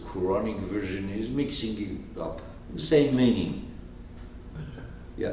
Quranic version is mixing it up. Same meaning. Yeah.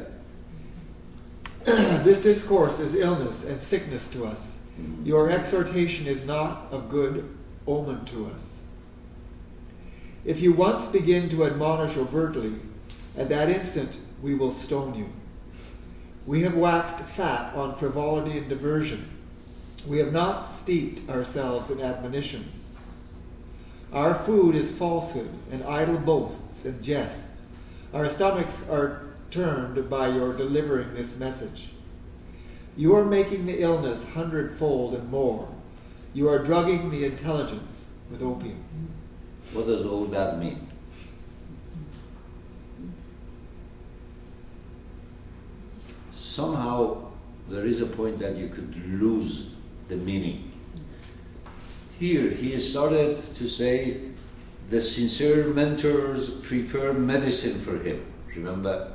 This discourse is illness and sickness to us. Your exhortation is not of good omen to us. If you once begin to admonish overtly, at that instant we will stone you. We have waxed fat on frivolity and diversion. We have not steeped ourselves in admonition. Our food is falsehood and idle boasts and jests. Our stomachs are turned by your delivering this message. You are making the illness 100-fold and more. You are drugging the intelligence with opium. What does all that mean? Somehow there is a point that you could lose the meaning. Here he started to say the sincere mentors prepare medicine for him. Remember?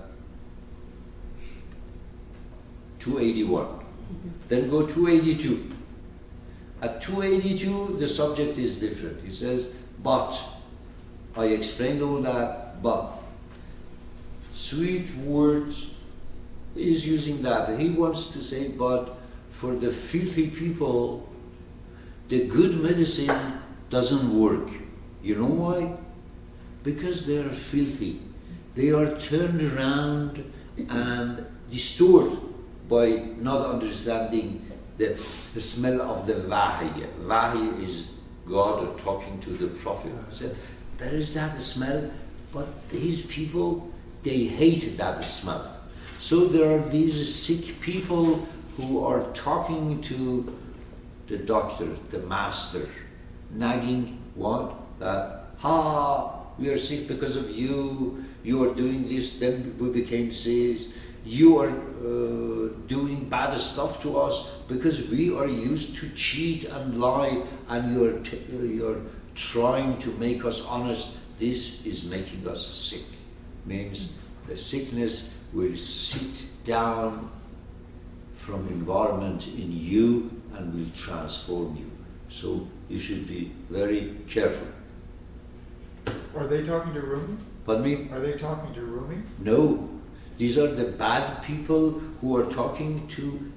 281. Then go 282. At 282 the subject is different. He says, but I explained all that, but sweet words, he is using that. He wants to say, but for the filthy people, the good medicine doesn't work. You know why? Because they are filthy. They are turned around and distorted by not understanding the smell of the wahy. Wahy is God talking to the prophet. He said, there is that smell, but these people, they hate that smell. So there are these sick people who are talking to the doctor, the master, nagging what? That, we are sick because of you, you are doing this, then we became sick, you are doing bad stuff to us because we are used to cheat and lie, and you're trying to make us honest. This is making us sick. Means the sickness will sit down from environment in you and will transform you. So you should be very careful. Are they talking to Rumi? Pardon me? Are they talking to Rumi? No. These are the bad people who are talking to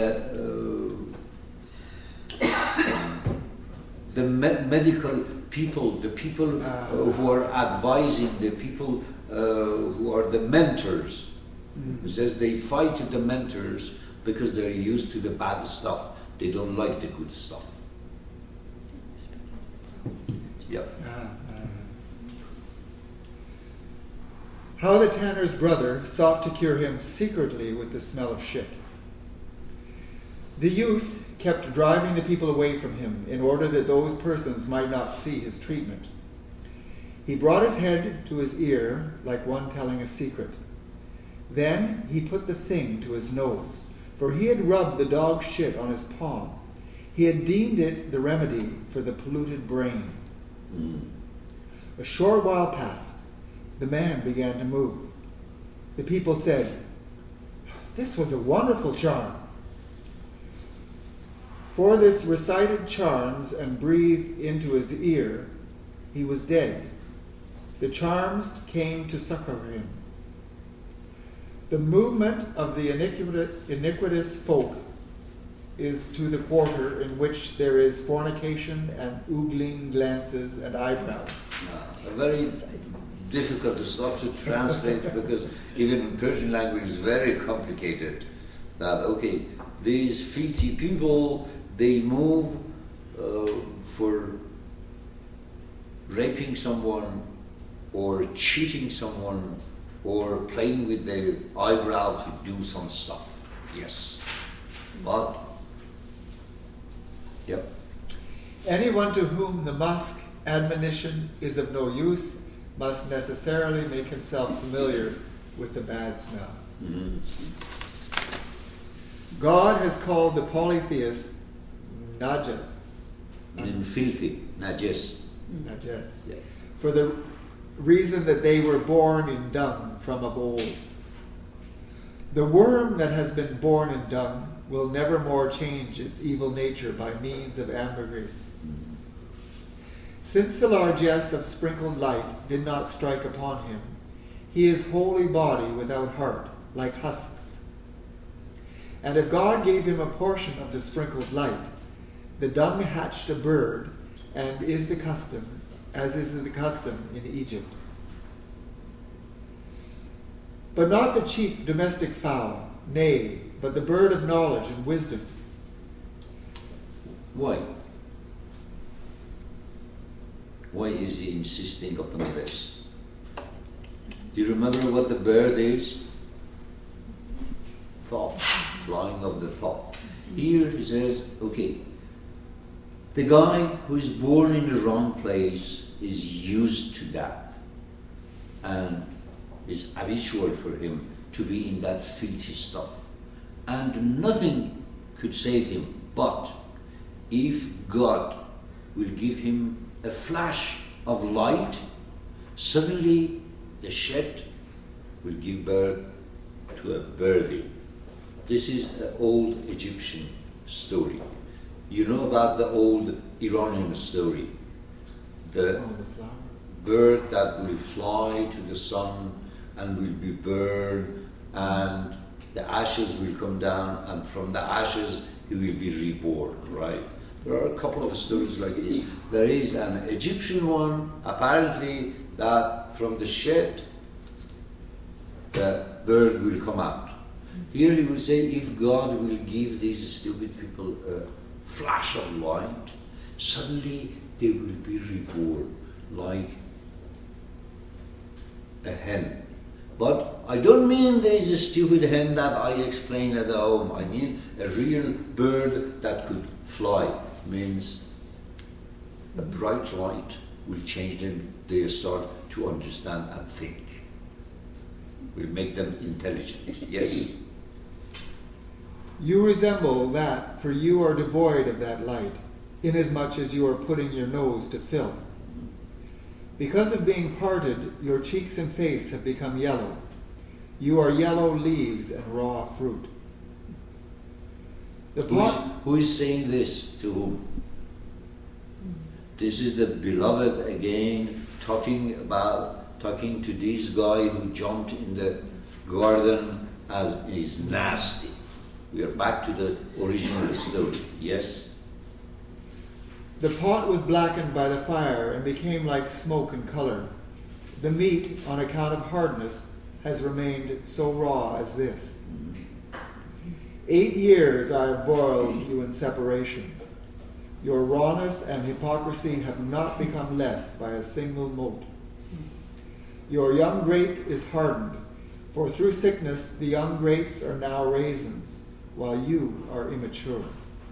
the medical people, the people who are advising, the people who are the mentors. It says they fight the mentors because they're used to the bad stuff. They don't like the good stuff. Yep. How the tanner's brother sought to cure him secretly with the smell of shit. The youth kept driving the people away from him in order that those persons might not see his treatment. He brought his head to his ear like one telling a secret. Then he put the thing to his nose, for he had rubbed the dog shit on his palm. He had deemed it the remedy for the polluted brain. A short while passed. The man began to move. The people said, "This was a wonderful charm." For this recited charms and breathed into his ear, he was dead. The charms came to succor him. The movement of the iniquitous folk is to the quarter in which there is fornication and oogling glances and eyebrows. Very difficult stuff to translate because even in Persian language is very complicated. That these filthy people, they move for raping someone or cheating someone or playing with their eyebrow to do some stuff. Yes. But anyone to whom the musk admonition is of no use must necessarily make himself familiar with the bad smell. God has called the polytheists najas. Filthy, najas. Najas. Yeah. For the reason that they were born in dung from of old. The worm that has been born in dung will never more change its evil nature by means of ambergris. Since the largesse of sprinkled light did not strike upon him, he is wholly body without heart, like husks. And if God gave him a portion of the sprinkled light, the dung hatched a bird, and is the custom, as is the custom in Egypt. But not the cheap domestic fowl, nay, but the bird of knowledge and wisdom. Why? Why is he insisting upon this? Do you remember what the bird is? Thought, flying of the thought. Here he says, okay, the guy who is born in the wrong place is used to that, and it's habitual for him to be in that filthy stuff. And nothing could save him, but if God will give him a flash of light, suddenly the shed will give birth to a birdie. This is an old Egyptian story. You know about the old Iranian story. The bird that will fly to the sun and will be burned, and the ashes will come down, and from the ashes he will be reborn, right? There are a couple of stories like this. There is an Egyptian one, apparently, that from the shed, the bird will come out. Here he will say, if God will give these stupid people a flash of light, suddenly they will be reborn like a hen. But I don't mean there is a stupid hen that I explain at home. I mean a real bird that could fly. Means a bright light will change them. They start to understand and think. Will make them intelligent. Yes? You resemble that, for you are devoid of that light, inasmuch as you are putting your nose to filth. Because of being parted, your cheeks and face have become yellow. You are yellow leaves and raw fruit. Who is saying this to whom? This is the beloved again talking to this guy who jumped in the garden as is nasty. We are back to the original story. Yes? The pot was blackened by the fire and became like smoke in color. The meat, on account of hardness, has remained so raw as this. 8 years I have boiled you in separation. Your rawness and hypocrisy have not become less by a single mote. Your young grape is hardened, for through sickness the young grapes are now raisins, while you are immature.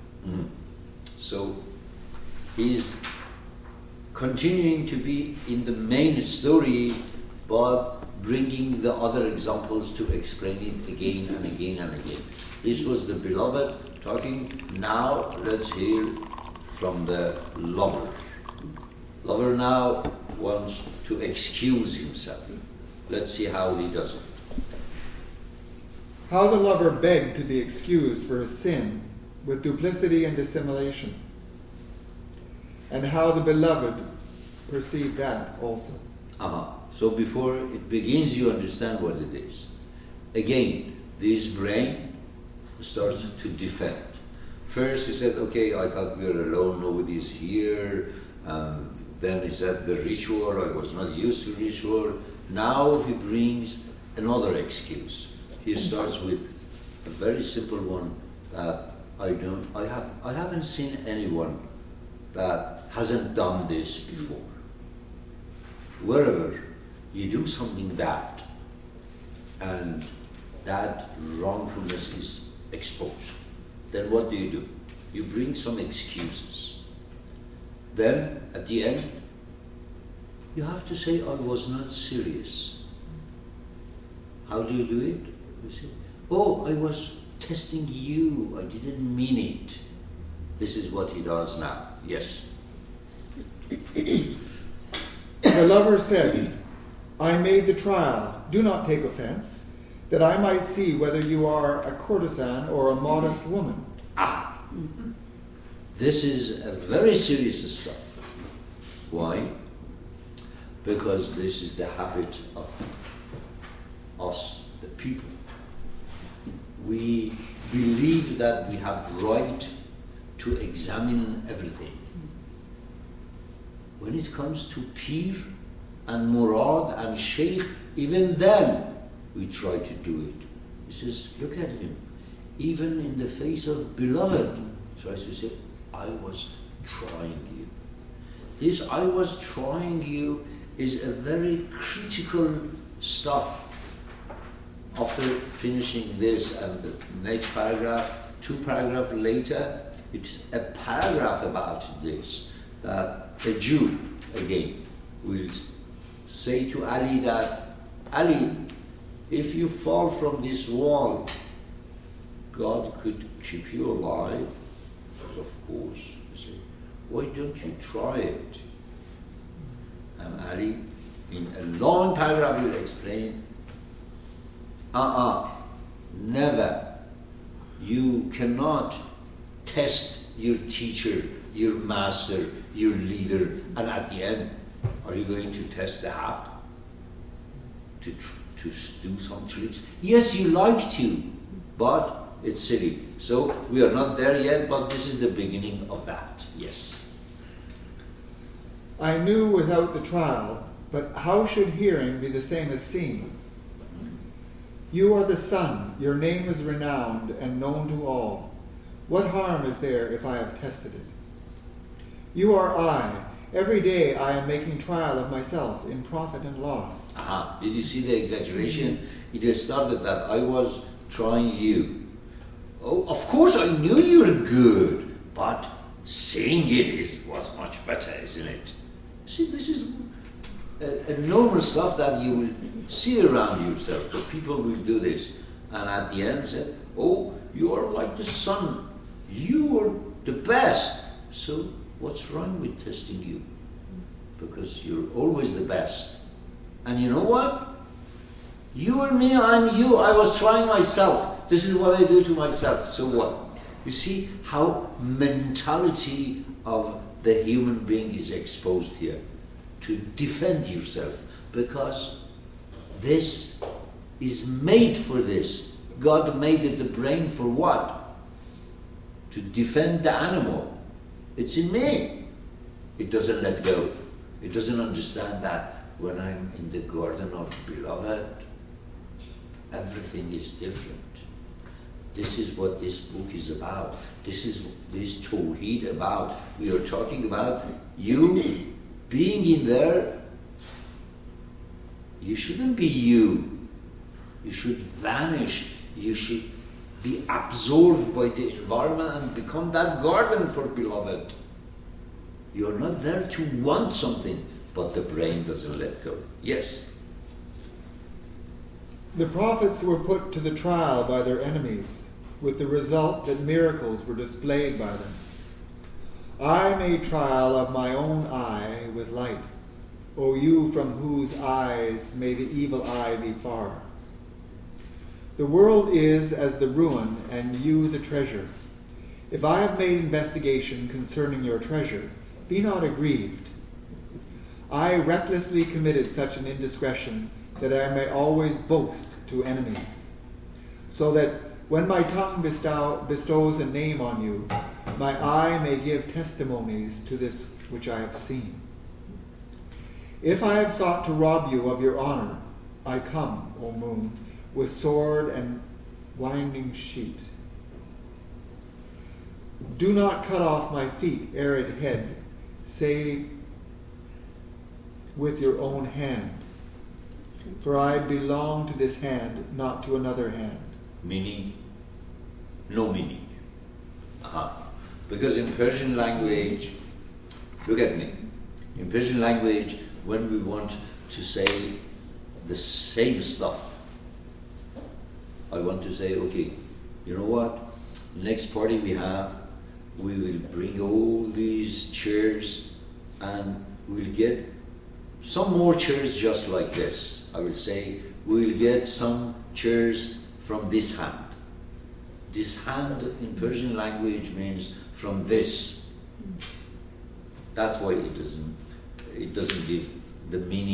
So he's continuing to be in the main story, but bringing the other examples to explain it again and again and again. This was the beloved talking. Now let's hear from the lover. Lover now wants to excuse himself. Let's see how he does it. How the lover begged to be excused for his sin with duplicity and dissimulation, and how the beloved perceived that also. So before it begins, you understand what it is. Again, this brain starts to defend. First he said, okay, I thought we were alone, nobody is here. Then he said the ritual, I was not used to ritual. Now he brings another excuse. He starts with a very simple one that I haven't seen anyone that hasn't done this before. Wherever you do something bad and that wrongfulness is exposed, then what do? You bring some excuses. Then, at the end, you have to say, I was not serious. How do you do it? You say, oh, I was testing you. I didn't mean it. This is what he does now. Yes. The lover said, I made the trial. Do not take offense, that I might see whether you are a courtesan or a modest woman. This is a very serious stuff. Why? Because this is the habit of us, the people. We believe that we have right to examine everything. When it comes to Pir and Murad and Sheikh, even then we try to do it. He says, look at him. Even in the face of beloved, tries to say, I was trying you. This I was trying you is a very critical stuff. After finishing this and the next paragraph, 2 paragraphs later, it's a paragraph about this, that a Jew, again, will say to Ali that, Ali, if you fall from this wall, God could keep you alive. Of course. You say, why don't you try it? And Ali, in a long paragraph, will explain, never. You cannot test your teacher, your master, your leader, and at the end, are you going to test the hab? To do some tricks? Yes, you like to, but it's silly. So we are not there yet, but this is the beginning of that. Yes. I knew without the trial, but how should hearing be the same as seeing? You are the Son, your name is renowned and known to all. What harm is there if I have tested it? You are I. Every day I am making trial of myself in profit and loss. Did you see the exaggeration? It has started that I was trying you. Oh, of course I knew you were good, but saying it was much better, isn't it? See, this is a normal stuff that you will see around yourself. The people will do this. And at the end say, oh, you are like the sun. You are the best. So what's wrong with testing you? Because you're always the best. And you know what? You and me, I'm you. I was trying myself. This is what I do to myself. So what? You see how mentality of the human being is exposed here. To defend yourself. Because this is made for this. God made it the brain for what? To defend the animal. It's in me. It doesn't let go. It doesn't understand that when I'm in the garden of beloved, everything is different. This is what this book is about. This is this Tawheed about. We are talking about you being in there. You shouldn't be you. You should vanish. You should be absorbed by the environment and become that garden for beloved. You're not there to want something, but the brain doesn't let go. Yes? The prophets were put to the trial by their enemies, with the result that miracles were displayed by them. I made trial of my own eye with light. O you from whose eyes may the evil eye be far. The world is as the ruin, and you the treasure. If I have made investigation concerning your treasure, be not aggrieved. I recklessly committed such an indiscretion that I may always boast to enemies, so that when my tongue bestows a name on you, my eye may give testimonies to this which I have seen. If I have sought to rob you of your honor, I come, O moon, with sword and winding sheet. Do not cut off my feet, arid head, save with your own hand. For I belong to this hand, not to another hand. Meaning? No meaning. Because in Persian language, look at me. In Persian language, when we want to say the same stuff, I want to say, okay, you know what? Next party we have, we will bring all these chairs and we'll get some more chairs just like this. I will say, we'll get some chairs from this hand. This hand in Persian language means from this. That's why it doesn't, it doesn't give the meaning